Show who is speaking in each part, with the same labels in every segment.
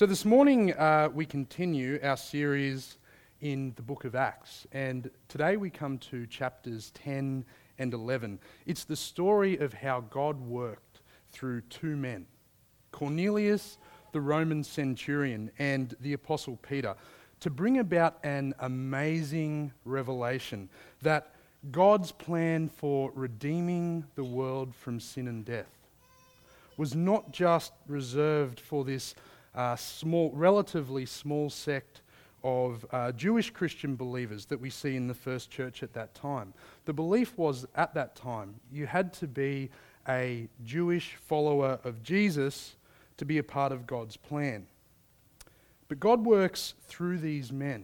Speaker 1: So this morning we continue our series in the book of Acts, and today we come to chapters 10 and 11. It's the story of how God worked through two men, Cornelius, the Roman centurion, and the Apostle Peter, to bring about an amazing revelation that God's plan for redeeming the world from sin and death was not just reserved for this relatively small sect of Jewish Christian believers that we see in the first church at that time. The belief was at that time you had to be a Jewish follower of Jesus to be a part of God's plan. But God works through these men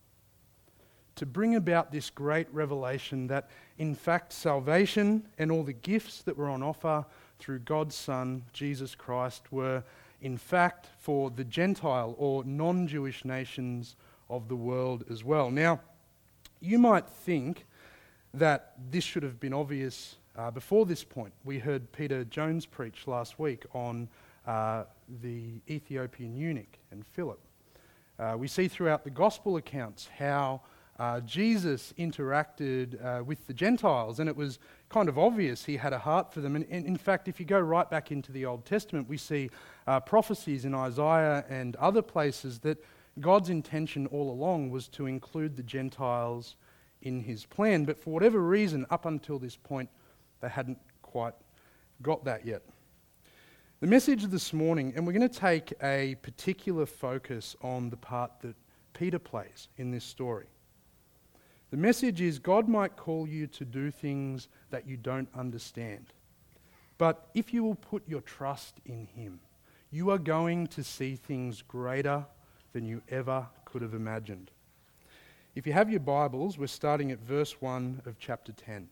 Speaker 1: to bring about this great revelation that in fact salvation and all the gifts that were on offer through God's Son, Jesus Christ, were in fact for the Gentile or non-Jewish nations of the world as well. Now, you might think that this should have been obvious before this point. We heard Peter Jones preach last week on the Ethiopian eunuch and Philip. We see throughout the gospel accounts how Jesus interacted with the Gentiles, and it was kind of obvious he had a heart for them. And in fact, if you go right back into the Old Testament, we see prophecies in Isaiah and other places that God's intention all along was to include the Gentiles in his plan. But for whatever reason, up until this point, they hadn't quite got that yet. The message this morning, and we're going to take a particular focus on the part that Peter plays in this story. The message is God might call you to do things that you don't understand. But if you will put your trust in him, you are going to see things greater than you ever could have imagined. If you have your Bibles, we're starting at verse 1 of chapter 10.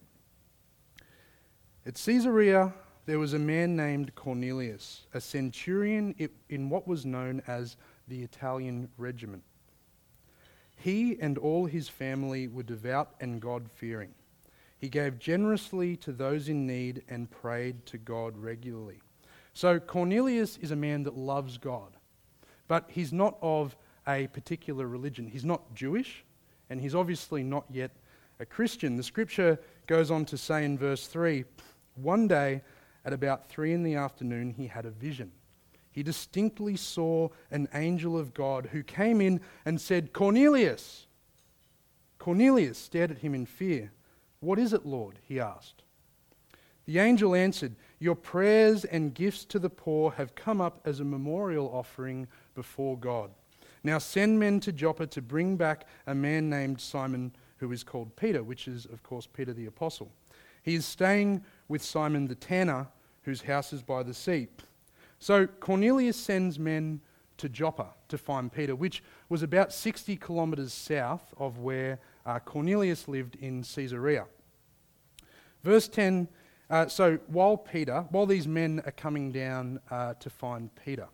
Speaker 1: At Caesarea, there was a man named Cornelius, a centurion in what was known as the Italian regiment. He and all his family were devout and God-fearing. He gave generously to those in need and prayed to God regularly. So Cornelius is a man that loves God, but he's not of a particular religion. He's not Jewish, and he's obviously not yet a Christian. The scripture goes on to say in verse 3, one day at about 3 p.m, he had a vision. He distinctly saw an angel of God who came in and said, "Cornelius!" Cornelius stared at him in fear. "What is it, Lord?" he asked. The angel answered, "Your prayers and gifts to the poor have come up as a memorial offering before God. Now send men to Joppa to bring back a man named Simon, who is called Peter," which is, of course, Peter the Apostle. "He is staying with Simon the tanner, whose house is by the sea." So Cornelius sends men to Joppa to find Peter, which was about 60 kilometres south of where Cornelius lived in Caesarea. Verse 10, so while these men are coming down to find Peter,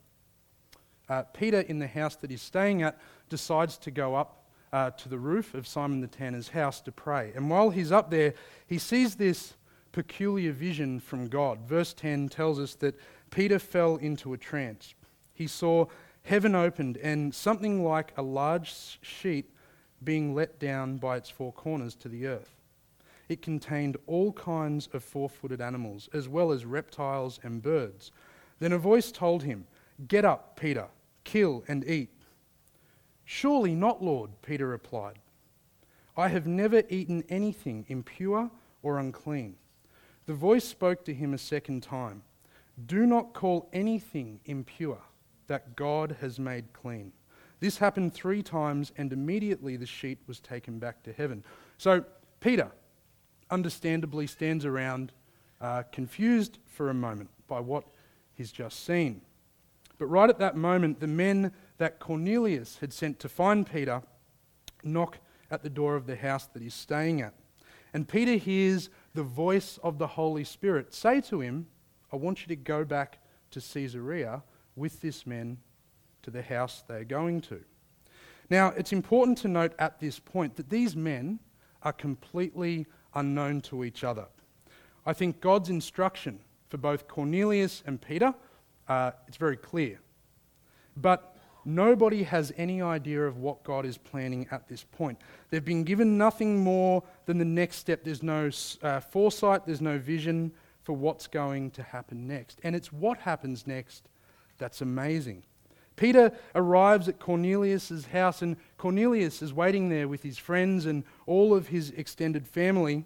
Speaker 1: Peter in the house that he's staying at decides to go up to the roof of Simon the tanner's house to pray. And while he's up there, he sees this peculiar vision from God. Verse 10 tells us that Peter fell into a trance. He saw heaven opened and something like a large sheet being let down by its four corners to the earth. It contained all kinds of four-footed animals, as well as reptiles and birds. Then a voice told him, "Get up, Peter, kill and eat." "Surely not, Lord," Peter replied. "I have never eaten anything impure or unclean." The voice spoke to him a second time. "Do not call anything impure that God has made clean." This happened 3 times, and immediately the sheet was taken back to heaven. So Peter, understandably, stands around confused for a moment by what he's just seen. But right at that moment, the men that Cornelius had sent to find Peter knock at the door of the house that he's staying at. And Peter hears the voice of the Holy Spirit say to him, "I want you to go back to Caesarea with this man to the house they're going to." Now, it's important to note at this point that these men are completely unknown to each other. I think God's instruction for both Cornelius and Peter, it's very clear. But nobody has any idea of what God is planning at this point. They've been given nothing more than the next step. There's no foresight, there's no vision for what's going to happen next. And it's what happens next that's amazing. Peter arrives at Cornelius' house, and Cornelius is waiting there with his friends and all of his extended family.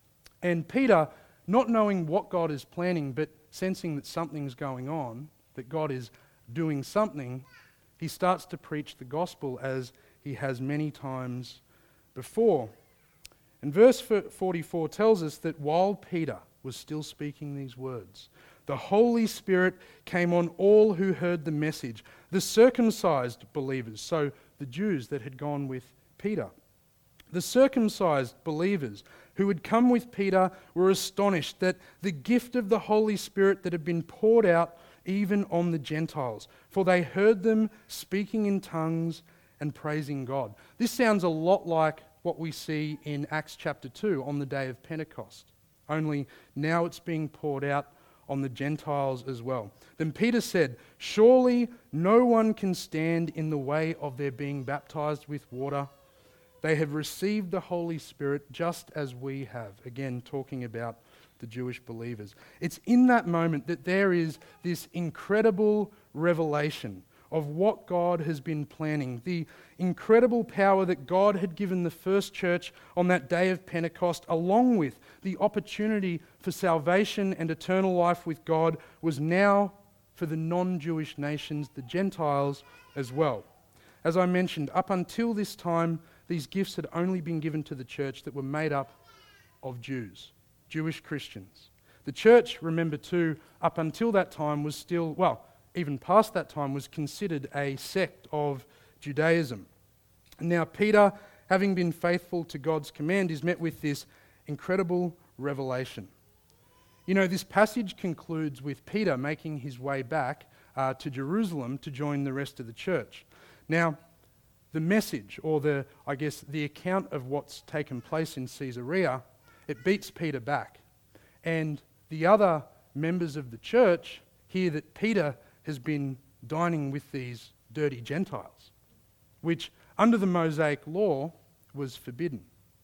Speaker 1: And Peter, not knowing what God is planning, but sensing that something's going on, that God is doing something, he starts to preach the gospel as he has many times before. And verse 44 tells us that while Peter was still speaking these words, the Holy Spirit came on all who heard the message, the circumcised believers, so the Jews that had gone with Peter. The circumcised believers who had come with Peter were astonished that the gift of the Holy Spirit that had been poured out even on the Gentiles, for they heard them speaking in tongues and praising God. This sounds a lot like what we see in Acts chapter 2 on the day of Pentecost, only now it's being poured out on the Gentiles as well. Then Peter said, "Surely no one can stand in the way of their being baptized with water. They have received the Holy Spirit just as we have." Again, talking about the Jewish believers. It's in that moment that there is this incredible revelation of what God has been planning, the incredible power that God had given the first church on that day of Pentecost, along with the opportunity for salvation and eternal life with God, was now for the non-Jewish nations, the Gentiles, as well. As I mentioned, up until this time, these gifts had only been given to the church that were made up of Jews, Jewish Christians. The church, remember too, up until that time was still, even past that time, was considered a sect of Judaism. And now Peter, having been faithful to God's command, is met with this incredible revelation. You know, this passage concludes with Peter making his way back to Jerusalem to join the rest of the church. Now, the message, or the account of what's taken place in Caesarea, it beats Peter back. And the other members of the church hear that Peter has been dining with these dirty Gentiles, which under the Mosaic law was forbidden.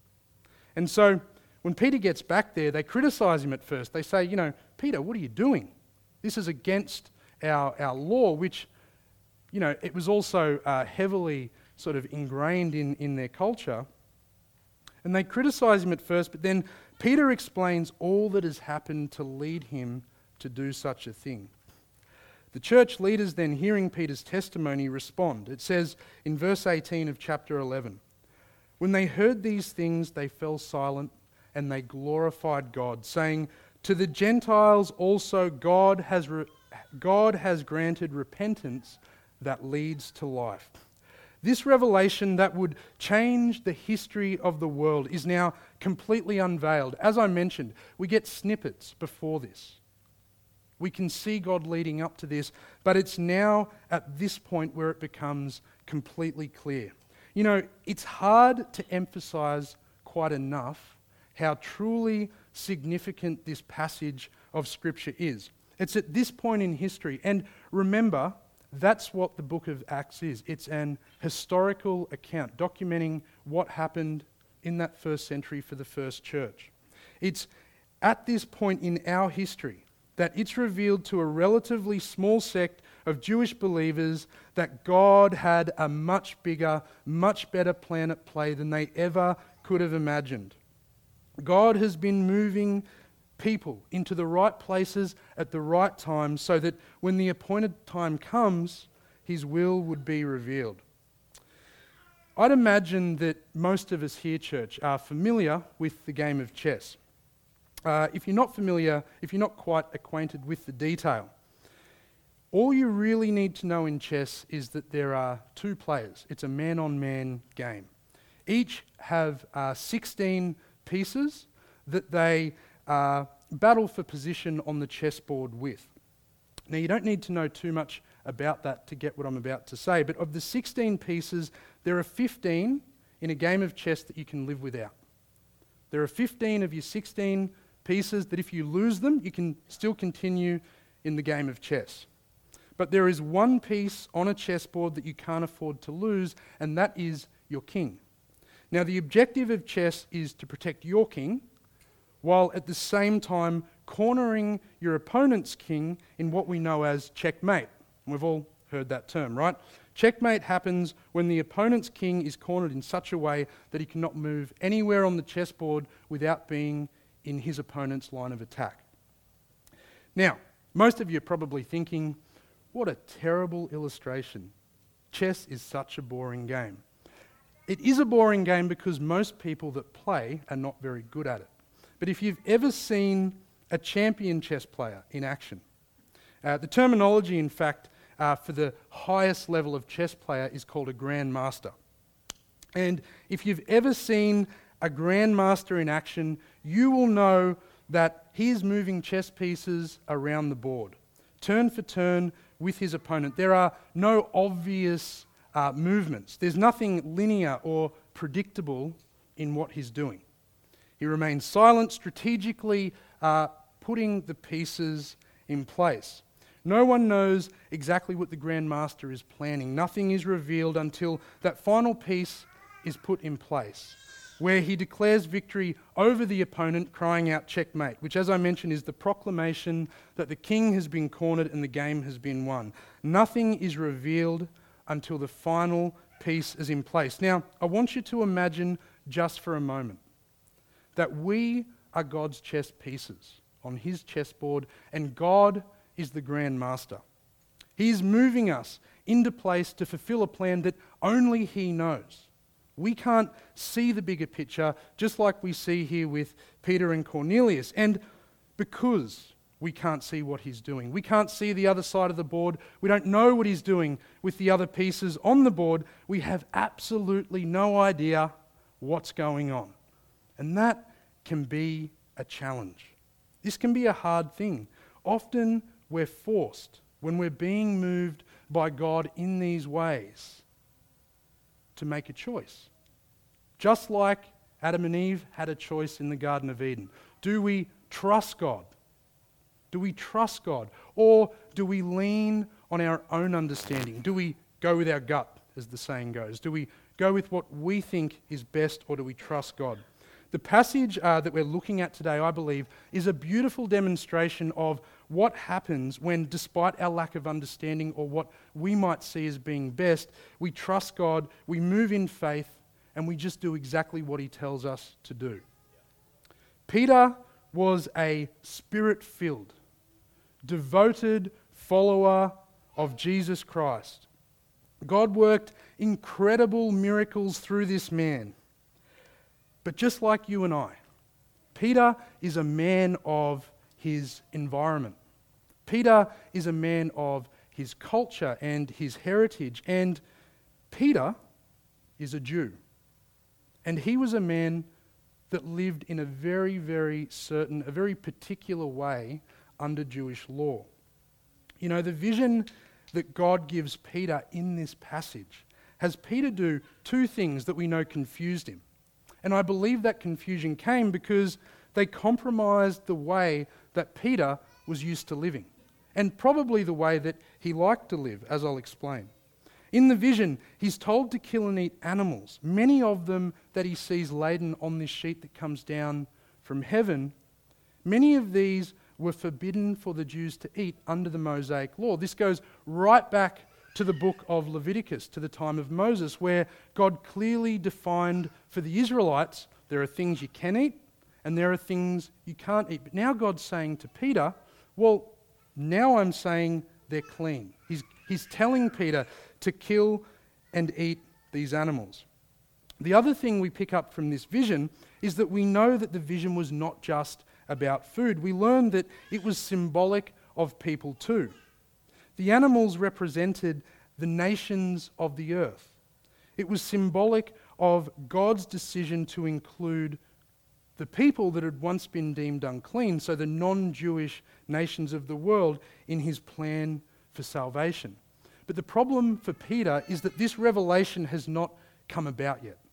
Speaker 1: And so when Peter gets back there, they criticize him at first. They say, "Peter, what are you doing? This is against our law," which, it was also heavily sort of ingrained in their culture. And they criticize him at first, but then Peter explains all that has happened to lead him to do such a thing. The church leaders then, hearing Peter's testimony, respond. It says in verse 18 of chapter 11, "When they heard these things, they fell silent and they glorified God, saying, 'To the Gentiles also God has granted repentance that leads to life.'" This revelation that would change the history of the world is now completely unveiled. As I mentioned, we get snippets before this. We can see God leading up to this, but it's now at this point where it becomes completely clear. It's hard to emphasize quite enough how truly significant this passage of Scripture is. It's at this point in history, and remember, that's what the book of Acts is. It's an historical account documenting what happened in that first century for the first church. It's at this point in our history that it's revealed to a relatively small sect of Jewish believers that God had a much bigger, much better plan at play than they ever could have imagined. God has been moving people into the right places at the right time so that when the appointed time comes, His will would be revealed. I'd imagine that most of us here, church, are familiar with the game of chess. If you're not familiar, if you're not quite acquainted with the detail, all you really need to know in chess is that there are two players. It's a man-on-man game. Each have 16 pieces that they battle for position on the chessboard with. Now, you don't need to know too much about that to get what I'm about to say, but of the 16 pieces, there are 15 in a game of chess that you can live without. There are 15 of your 16 pieces that if you lose them, you can still continue in the game of chess. But there is one piece on a chessboard that you can't afford to lose, and that is your king. Now, the objective of chess is to protect your king, while at the same time cornering your opponent's king in what we know as checkmate. We've all heard that term, right? Checkmate happens when the opponent's king is cornered in such a way that he cannot move anywhere on the chessboard without being in his opponent's line of attack. Now, most of you are probably thinking, what a terrible illustration. Chess is such a boring game. It is a boring game because most people that play are not very good at it. But if you've ever seen a champion chess player in action, the terminology, in fact, for the highest level of chess player is called a grandmaster. And if you've ever seen a grandmaster in action, you will know that he is moving chess pieces around the board, turn for turn with his opponent. There are no obvious movements. There's nothing linear or predictable in what he's doing. He remains silent, strategically putting the pieces in place. No one knows exactly what the Grandmaster is planning. Nothing is revealed until that final piece is put in place, where he declares victory over the opponent, crying out checkmate, which, as I mentioned, is the proclamation that the king has been cornered and the game has been won. Nothing is revealed until the final piece is in place. Now, I want you to imagine just for a moment that we are God's chess pieces on his chessboard, and God is the Grand Master. He is moving us into place to fulfill a plan that only he knows. We can't see the bigger picture, just like we see here with Peter and Cornelius. And because we can't see what he's doing, we can't see the other side of the board, we don't know what he's doing with the other pieces on the board, we have absolutely no idea what's going on. And that can be a challenge. This can be a hard thing. Often we're forced, when we're being moved by God in these ways, to make a choice. Just like Adam and Eve had a choice in the Garden of Eden. Do we trust God? Do we trust God? Or do we lean on our own understanding? Do we go with our gut, as the saying goes? Do we go with what we think is best, or do we trust God? The passage that we're looking at today, I believe, is a beautiful demonstration of what happens when, despite our lack of understanding or what we might see as being best, we trust God, we move in faith, and we just do exactly what he tells us to do. Peter was a spirit-filled, devoted follower of Jesus Christ. God worked incredible miracles through this man. But just like you and I, Peter is a man of his environment. Peter is a man of his culture and his heritage. And Peter is a Jew. And he was a man that lived in a very, very certain, a very particular way under Jewish law. You know, the vision that God gives Peter in this passage has Peter do two things that we know confused him. And I believe that confusion came because they compromised the way that Peter was used to living, and probably the way that he liked to live, as I'll explain. In the vision, he's told to kill and eat animals, many of them that he sees laden on this sheet that comes down from heaven. Many of these were forbidden for the Jews to eat under the Mosaic law. This goes right back to the book of Leviticus, to the time of Moses, where God clearly defined for the Israelites, there are things you can eat and there are things you can't eat. But now God's saying to Peter, well, now I'm saying they're clean. He's telling Peter to kill and eat these animals. The other thing we pick up from this vision is that we know that the vision was not just about food. We learn that it was symbolic of people too. The animals represented the nations of the earth. It was symbolic of God's decision to include the people that had once been deemed unclean, so the non-Jewish nations of the world, in his plan for salvation. But the problem for Peter is that this revelation has not come about yet.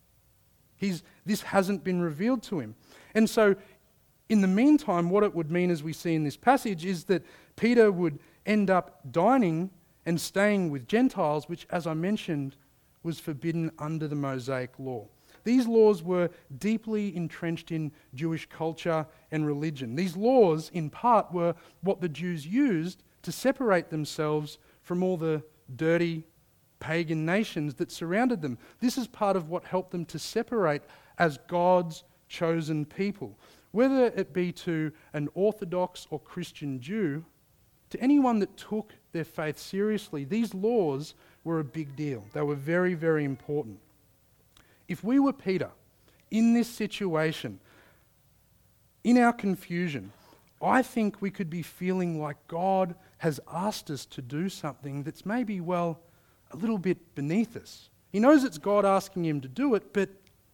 Speaker 1: This hasn't been revealed to him. And so, in the meantime, what it would mean, as we see in this passage, is that Peter would end up dining and staying with Gentiles, which, as I mentioned, was forbidden under the Mosaic law. These laws were deeply entrenched in Jewish culture and religion. These laws, in part, were what the Jews used to separate themselves from all the dirty pagan nations that surrounded them. This is part of what helped them to separate as God's chosen people. Whether it be to an Orthodox or Christian Jew, to anyone that took their faith seriously, these laws were a big deal. They were very, very important. If we were Peter in this situation, in our confusion, I think we could be feeling like God has asked us to do something that's maybe, well, a little bit beneath us. He knows it's God asking him to do it, but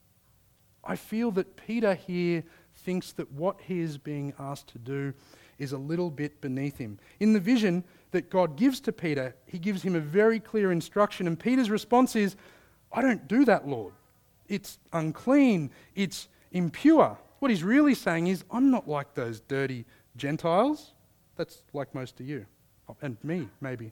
Speaker 1: I feel that Peter here thinks that what he is being asked to do is a little bit beneath him. In the vision that God gives to Peter, he gives him a very clear instruction, and Peter's response is, I don't do that, Lord. It's unclean, it's impure. What he's really saying is, I'm not like those dirty Gentiles. That's like most of you, and me, maybe.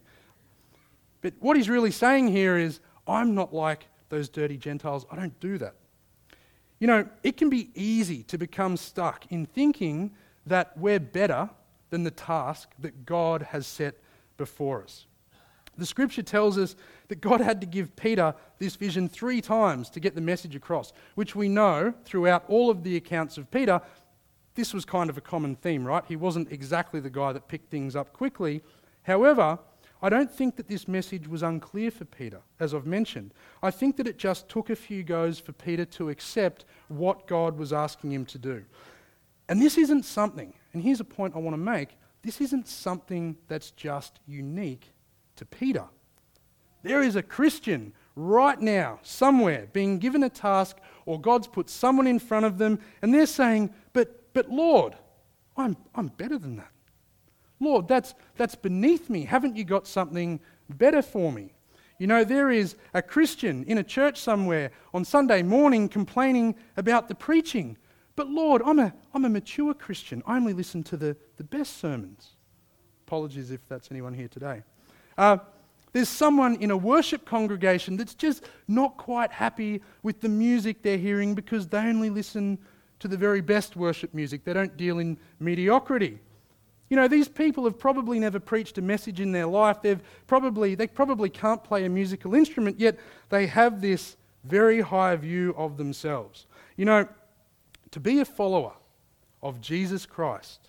Speaker 1: But what he's really saying here is, I'm not like those dirty Gentiles. I don't do that. You know, it can be easy to become stuck in thinking that we're better than the task that God has set before us. The scripture tells us that God had to give Peter this vision 3 times to get the message across, which we know throughout all of the accounts of Peter, this was kind of a common theme, right? He wasn't exactly the guy that picked things up quickly. However, I don't think that this message was unclear for Peter, as I've mentioned. I think that it just took a few goes for Peter to accept what God was asking him to do. And this isn't something, and here's a point I want to make, this isn't something that's just unique to Peter. There is a Christian right now, somewhere, being given a task, or God's put someone in front of them, and they're saying, but Lord, I'm better than that. Lord, that's beneath me. Haven't you got something better for me? You know, there is a Christian in a church somewhere on Sunday morning complaining about the preaching. But Lord, I'm a mature Christian. I only listen to the best sermons. Apologies if that's anyone here today. There's someone in a worship congregation that's just not quite happy with the music they're hearing because they only listen to the very best worship music. They don't deal in mediocrity. You know, these people have probably never preached a message in their life. They probably can't play a musical instrument, yet they have this very high view of themselves. You know, to be a follower of Jesus Christ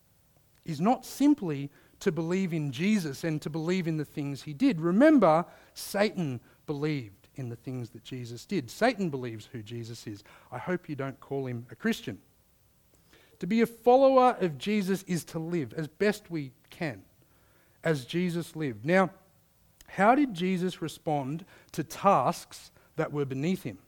Speaker 1: is not simply to believe in Jesus and to believe in the things he did. Remember, Satan believed in the things that Jesus did. Satan believes who Jesus is. I hope you don't call him a Christian. To be a follower of Jesus is to live as best we can, as Jesus lived. Now, how did Jesus respond to tasks that were beneath him?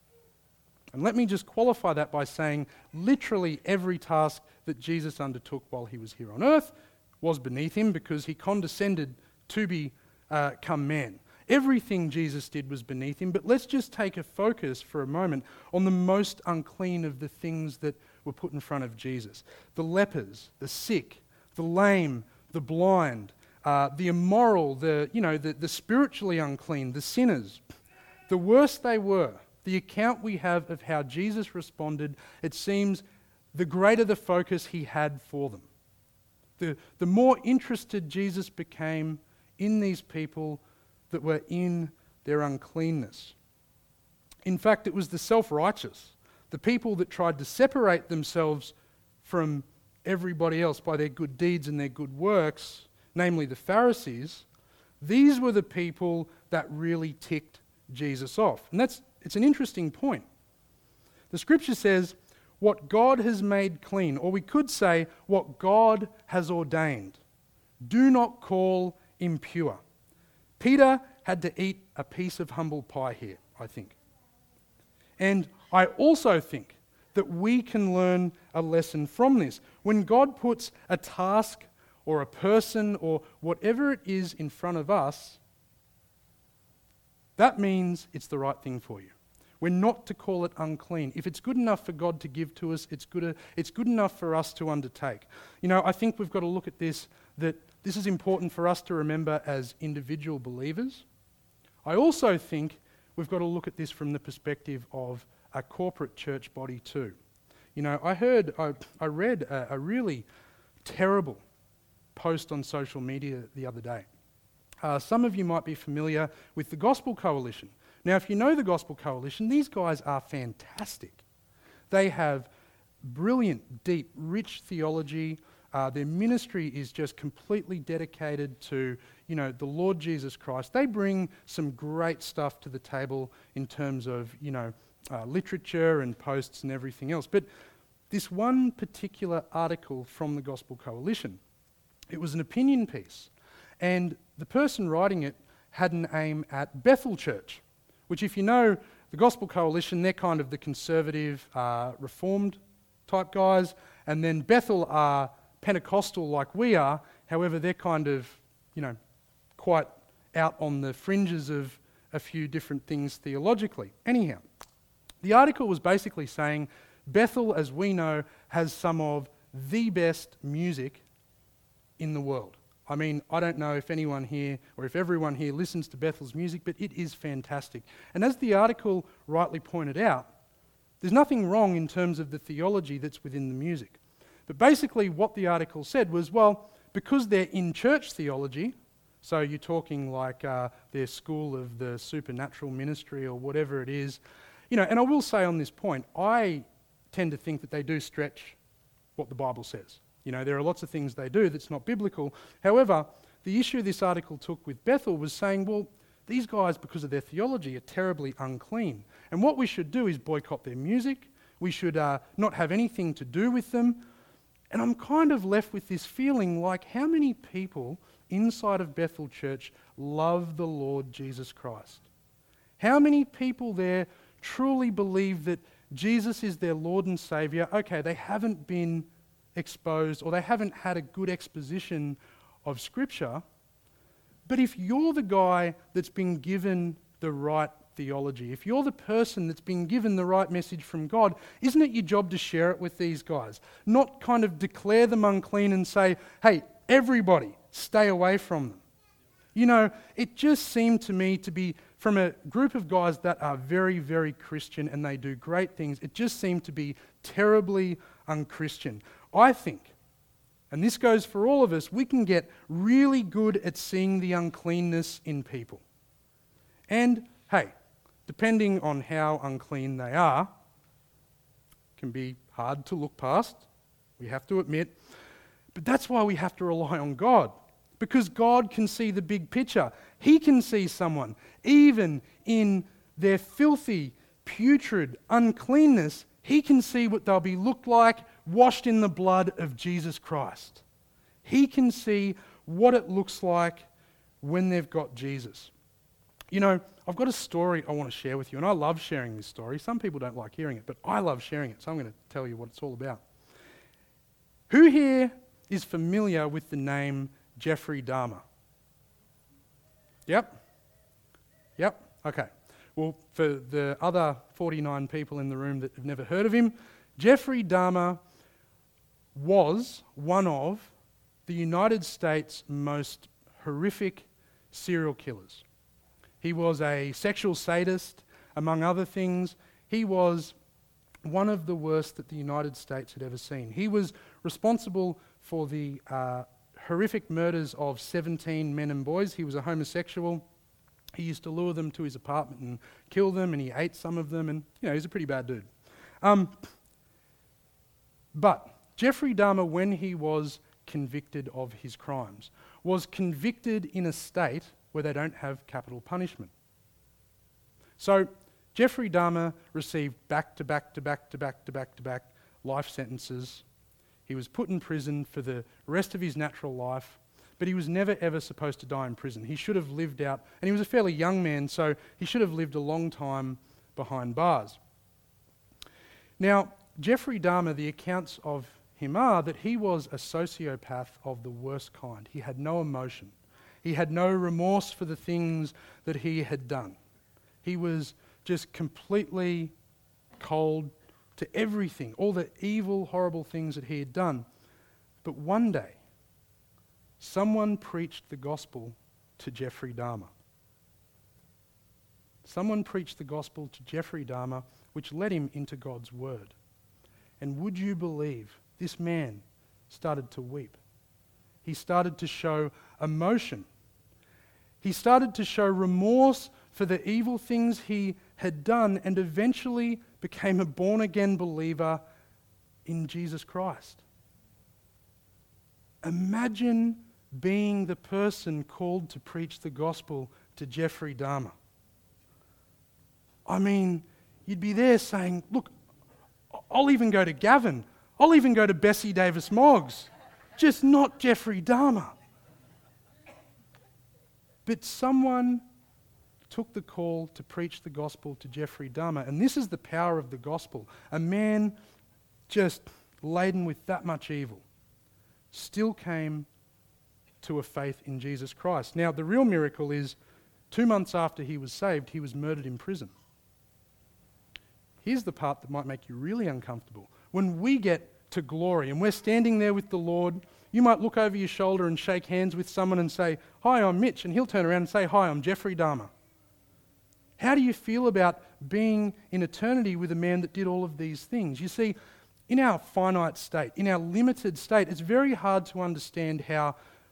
Speaker 1: And let me just qualify that by saying literally every task that Jesus undertook while he was here on earth was beneath him because he condescended to become man. Everything Jesus did was beneath him, but let's just take a focus for a moment on the most unclean of the things that were put in front of Jesus. The lepers, the sick, the lame, the blind, the immoral, the spiritually unclean, the sinners. The worse they were, the account we have of how Jesus responded, it seems the greater the focus he had for them. The more interested Jesus became in these people that were in their uncleanness. In fact, it was the self-righteous, the people that tried to separate themselves from everybody else by their good deeds and their good works, namely the Pharisees, these were the people that really ticked Jesus off. And it's an interesting point. The scripture says, what God has made clean, or we could say, what God has ordained, do not call impure. Peter had to eat a piece of humble pie here, I think. And I also think that we can learn a lesson from this. When God puts a task or a person or whatever it is in front of us, that means it's the right thing for you. We're not to call it unclean. If it's good enough for God to give to us, it's good enough for us to undertake. I think we've got to look at this, that this is important for us to remember as individual believers. I also think we've got to look at this from the perspective of a corporate church body too. I read a really terrible post on social media the other day. Some of you might be familiar with the Gospel Coalition. Now, if you know the Gospel Coalition, these guys are fantastic. They have brilliant, deep, rich theology. Their ministry is just completely dedicated to, the Lord Jesus Christ. They bring some great stuff to the table in terms of, literature and posts and everything else. But this one particular article from the Gospel Coalition, it was an opinion piece. And the person writing it had an aim at Bethel Church, which, if you know the Gospel Coalition, they're kind of the conservative, reformed type guys. And then Bethel are Pentecostal like we are. However, they're kind of, quite out on the fringes of a few different things theologically. Anyhow, the article was basically saying Bethel, as we know, has some of the best music in the world. I mean, I don't know if anyone here or if everyone here listens to Bethel's music, but it is fantastic. And as the article rightly pointed out, there's nothing wrong in terms of the theology that's within the music. But basically what the article said was, well, because they're in church theology, so you're talking like their school of the supernatural ministry or whatever it is, and I will say on this point, I tend to think that they do stretch what the Bible says. There are lots of things they do that's not biblical. However, the issue this article took with Bethel was saying, well, these guys, because of their theology, are terribly unclean. And what we should do is boycott their music. We should not have anything to do with them. And I'm kind of left with this feeling like, how many people inside of Bethel Church love the Lord Jesus Christ? How many people there truly believe that Jesus is their Lord and Saviour? Okay, they haven't been exposed or they haven't had a good exposition of Scripture, but if you're the guy that's been given the right theology, if you're the person that's been given the right message from God, isn't it your job to share it with these guys? Not kind of declare them unclean and say, hey, everybody, stay away from them. It just seemed to me to be, from a group of guys that are very, very Christian and they do great things, it just seemed to be terribly unchristian. I think, and this goes for all of us, we can get really good at seeing the uncleanness in people. And, hey, depending on how unclean they are, can be hard to look past, we have to admit. But that's why we have to rely on God, because God can see the big picture. He can see someone, even in their filthy, putrid uncleanness, He can see what they'll be looked like, washed in the blood of Jesus Christ. He can see what it looks like when they've got Jesus. I've got a story I want to share with you, and I love sharing this story. Some people don't like hearing it, but I love sharing it, so I'm going to tell you what it's all about. Who here is familiar with the name Jeffrey Dahmer? Yep? Okay. Well, for the other 49 people in the room that have never heard of him, Jeffrey Dahmer was one of the United States' most horrific serial killers. He was a sexual sadist, among other things. He was one of the worst that the United States had ever seen. He was responsible for the horrific murders of 17 men and boys. He was a homosexual. He used to lure them to his apartment and kill them, and he ate some of them, and he's a pretty bad dude. But Jeffrey Dahmer, when he was convicted of his crimes, was convicted in a state where they don't have capital punishment. So Jeffrey Dahmer received back-to-back life sentences. He was put in prison for the rest of his natural life, but he was never ever supposed to die in prison. He should have lived out, and he was a fairly young man, so he should have lived a long time behind bars. Now, Jeffrey Dahmer, the accounts of him are that he was a sociopath of the worst kind. He had no emotion. He had no remorse for the things that he had done. He was just completely cold to everything, all the evil, horrible things that he had done. But one day, someone preached the gospel to Jeffrey Dahmer. Someone preached the gospel to Jeffrey Dahmer, which led him into God's word. And would you believe this man started to weep? He started to show emotion. He started to show remorse for the evil things he had done, and eventually became a born-again believer in Jesus Christ. Imagine being the person called to preach the gospel to Jeffrey Dahmer. I mean, you'd be there saying, look, I'll even go to Gavin. I'll even go to Bessie Davis Moggs. Just not Jeffrey Dahmer. But someone took the call to preach the gospel to Jeffrey Dahmer. And this is the power of the gospel. A man just laden with that much evil still came to a faith in Jesus Christ. Now, the real miracle is 2 months after he was saved, he was murdered in prison. Here's the part that might make you really uncomfortable. When we get to glory and we're standing there with the Lord, you might look over your shoulder and shake hands with someone and say, "Hi, I'm Mitch," and he'll turn around and say, "Hi, I'm Jeffrey Dahmer." How do you feel about being in eternity with a man that did all of these things? You see, in our finite state, in our limited state, it's very hard to understand how,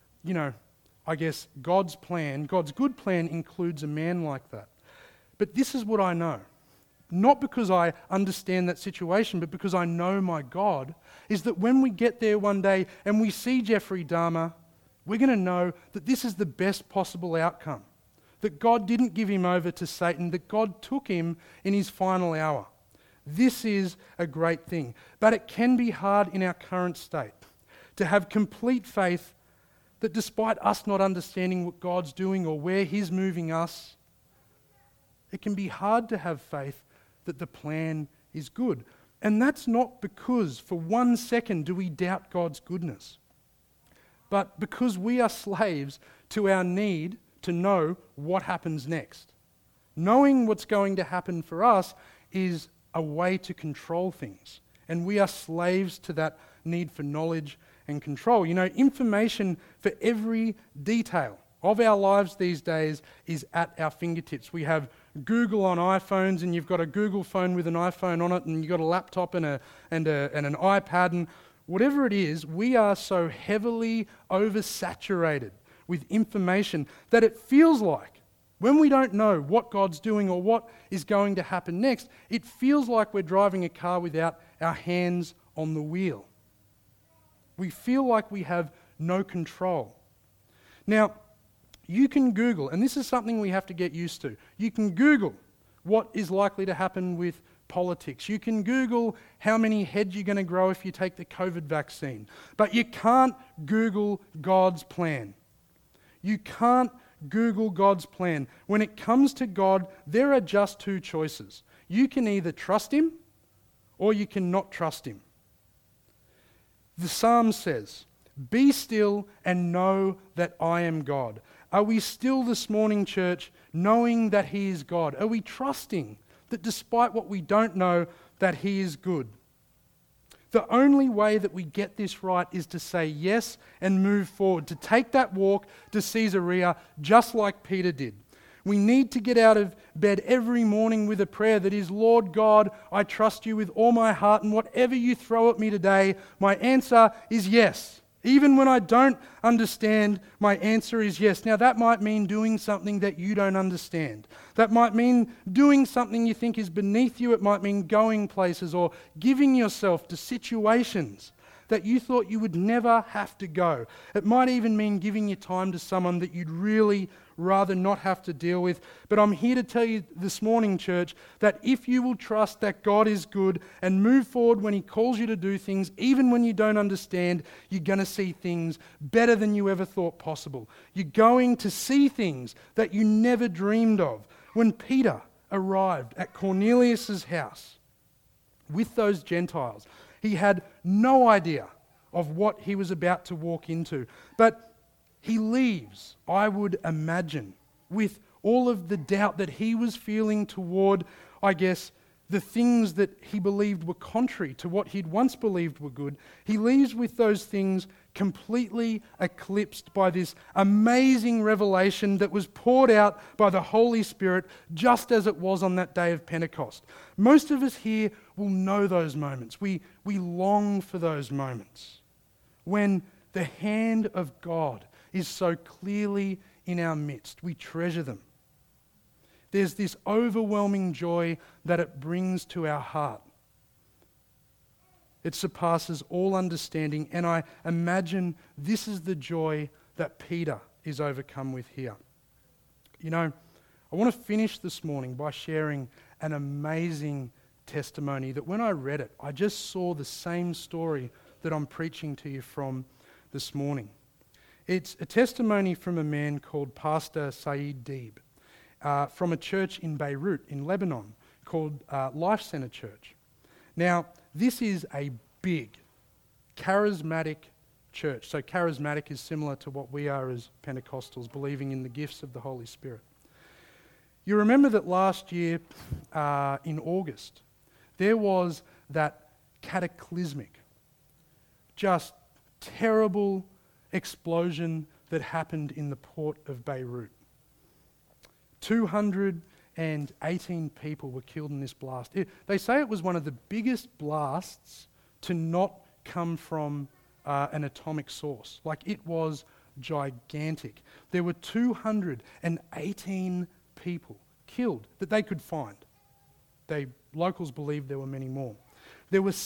Speaker 1: I guess God's plan, God's good plan includes a man like that. But this is what I know. Not because I understand that situation, but because I know my God, is that when we get there one day and we see Jeffrey Dahmer, we're going to know that this is the best possible outcome. That God didn't give him over to Satan, that God took him in his final hour. This is a great thing. But it can be hard in our current state to have complete faith that despite us not understanding what God's doing or where he's moving us, it can be hard to have faith that the plan is good. And that's not because for 1 second do we doubt God's goodness, but because we are slaves to our need to know what happens next. Knowing what's going to happen for us is a way to control things, and we are slaves to that need for knowledge and control. Information for every detail of our lives these days is at our fingertips. We have Google on iPhones, and you've got a Google phone with an iPhone on it, and you've got a laptop and an iPad, and whatever it is, we are so heavily oversaturated with information that it feels like, when we don't know what God's doing or what is going to happen next, it feels like we're driving a car without our hands on the wheel. We feel like we have no control. Now, you can Google, and this is something we have to get used to. You can Google what is likely to happen with politics. You can Google how many heads you're going to grow if you take the COVID vaccine. But you can't Google God's plan. You can't Google God's plan. When it comes to God, there are just two choices. You can either trust him or you can not trust him. The Psalm says, "Be still and know that I am God." Are we still this morning, church, knowing that he is God? Are we trusting that despite what we don't know, that he is good? The only way that we get this right is to say yes and move forward, to take that walk to Caesarea just like Peter did. We need to get out of bed every morning with a prayer that is, "Lord God, I trust you with all my heart, and whatever you throw at me today, my answer is yes." Even when I don't understand, my answer is yes. Now, that might mean doing something that you don't understand. That might mean doing something you think is beneath you. It might mean going places or giving yourself to situations that you thought you would never have to go. It might even mean giving your time to someone that you'd really rather not have to deal with. But I'm here to tell you this morning, church, that if you will trust that God is good and move forward when he calls you to do things, even when you don't understand, you're going to see things better than you ever thought possible. You're going to see things that you never dreamed of. When Peter arrived at Cornelius' house with those Gentiles, he had no idea of what he was about to walk into. But he leaves, I would imagine, with all of the doubt that he was feeling toward, I guess, the things that he believed were contrary to what he'd once believed were good, he leaves with those things completely eclipsed by this amazing revelation that was poured out by the Holy Spirit just as it was on that day of Pentecost. Most of us here will know those moments. We long for those moments when the hand of God is so clearly in our midst. We treasure them. There's this overwhelming joy that it brings to our heart. It surpasses all understanding, and I imagine this is the joy that Peter is overcome with here. You know, I want to finish this morning by sharing an amazing testimony that when I read it, I just saw the same story that I'm preaching to you from this morning. It's a testimony from a man called Pastor Saeed Deeb, from a church in Beirut in Lebanon called Life Center Church. Now, this is a big, charismatic church. So charismatic is similar to what we are as Pentecostals, believing in the gifts of the Holy Spirit. You remember that last year in August, there was that cataclysmic, just terrible explosion that happened in the port of Beirut. 218 people were killed in this blast. They say it was one of the biggest blasts to not come from an atomic source. Like, it was gigantic. There were 218 people killed that they could find. Locals believe there were many more. There were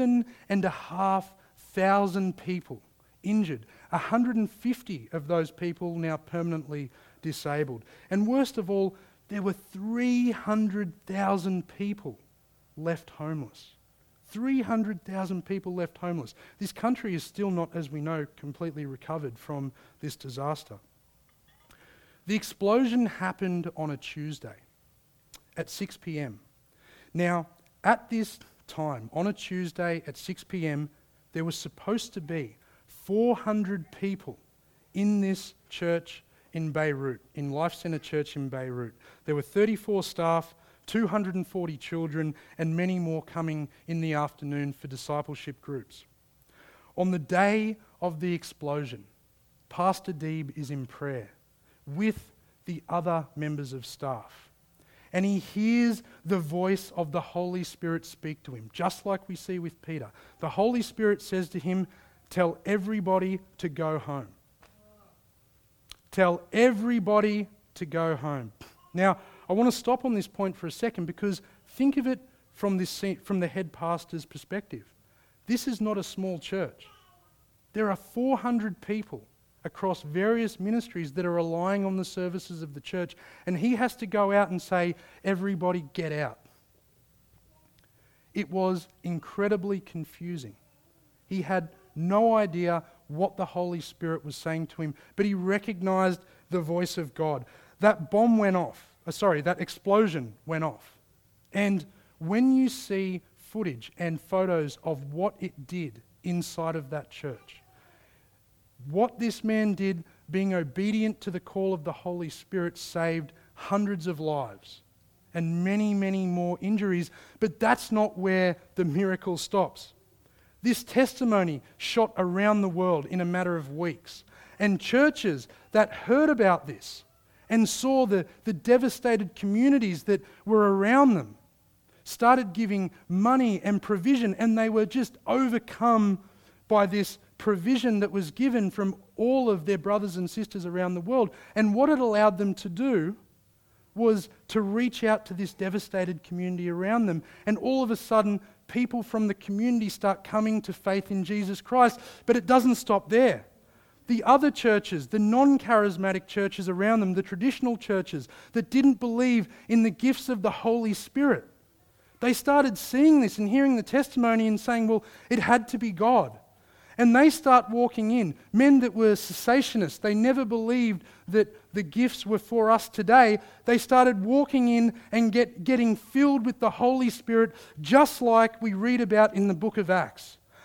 Speaker 1: 7,500 people injured. 150 of those people now permanently disabled. And worst of all, there were 300,000 people left homeless. 300,000 people left homeless. This country is still not, as we know, completely recovered from this disaster. The explosion happened on a Tuesday at 6 p.m. Now, at this time, on a Tuesday at 6 p.m, there was supposed to be 400 people in this church in Beirut, in Life Center Church in Beirut. There were 34 staff, 240 children, and many more coming in the afternoon for discipleship groups. On the day of the explosion, Pastor Deeb is in prayer with the other members of staff. And he hears the voice of the Holy Spirit speak to him, just like we see with Peter. The Holy Spirit says to him, "Tell everybody to go home." Tell everybody to go home. Now, I want to stop on this point for a second, because think of it from the head pastor's perspective. This is not a small church. There are 400 people across various ministries that are relying on the services of the church, and he has to go out and say, "Everybody get out." It was incredibly confusing. He had no idea what the Holy Spirit was saying to him, but he recognized the voice of God. That bomb went off. That explosion went off. And when you see footage and photos of what it did inside of that church, what this man did, being obedient to the call of the Holy Spirit, saved hundreds of lives and many, many more injuries. But that's not where the miracle stops. This testimony shot around the world in a matter of weeks. And churches that heard about this and saw the devastated communities that were around them started giving money and provision, and they were just overcome by this provision that was given from all of their brothers and sisters around the world. And what it allowed them to do was to reach out to this devastated community around them. And all of a sudden, people from the community start coming to faith in Jesus Christ. But it doesn't stop there. The other churches, the non-charismatic churches around them, the traditional churches that didn't believe in the gifts of the Holy Spirit, they started seeing this and hearing the testimony and saying, well, it had to be God. And they start walking in. Men that were cessationists, they never believed that the gifts were for us today. They started walking in and getting filled with the Holy Spirit, just like we read about in the book of Acts.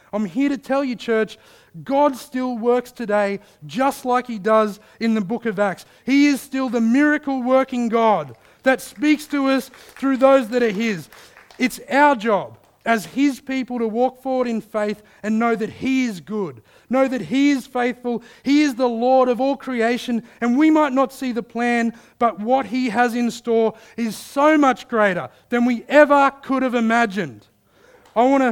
Speaker 1: I'm here to tell you, church, God still works today just like he does in the book of Acts. He is still the miracle working God that speaks to us through those that are his. It's our job as his people to walk forward in faith and know that he is good. Know that he is faithful. He is the Lord of all creation, and we might not see the plan, but what he has in store is so much greater than we ever could have imagined. I want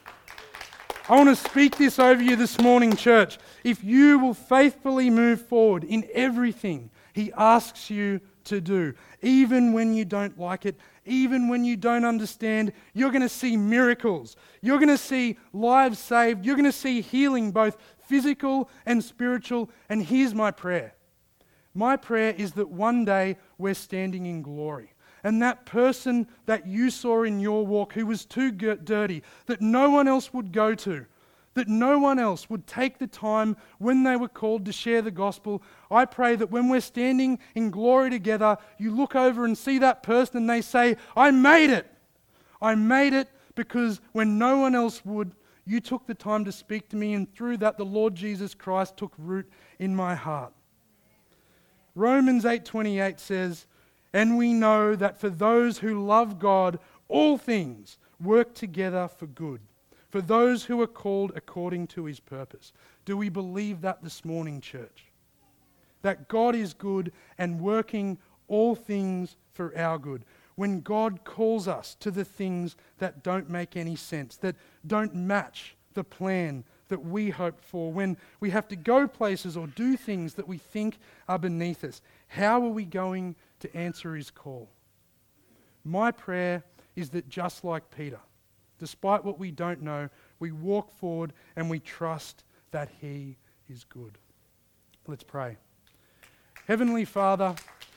Speaker 1: to speak this over you this morning, church. If you will faithfully move forward in everything he asks you to do, even when you don't like it, even when you don't understand, you're going to see miracles. You're going to see lives saved. You're going to see healing, both physical and spiritual. And here's my prayer. My prayer is that one day we're standing in glory. And that person that you saw in your walk who was too dirty, that no one else would go to, that no one else would take the time when they were called to share the gospel. I pray that when we're standing in glory together, you look over and see that person and they say, I made it. I made it because when no one else would, you took the time to speak to me, and through that the Lord Jesus Christ took root in my heart. Romans 8:28 says, and we know that for those who love God, all things work together for good, for those who are called according to his purpose. Do we believe that this morning, church? That God is good and working all things for our good. When God calls us to the things that don't make any sense, that don't match the plan that we hope for, when we have to go places or do things that we think are beneath us, how are we going to answer his call? My prayer is that just like Peter, despite what we don't know, we walk forward and we trust that he is good. Let's pray. Heavenly Father,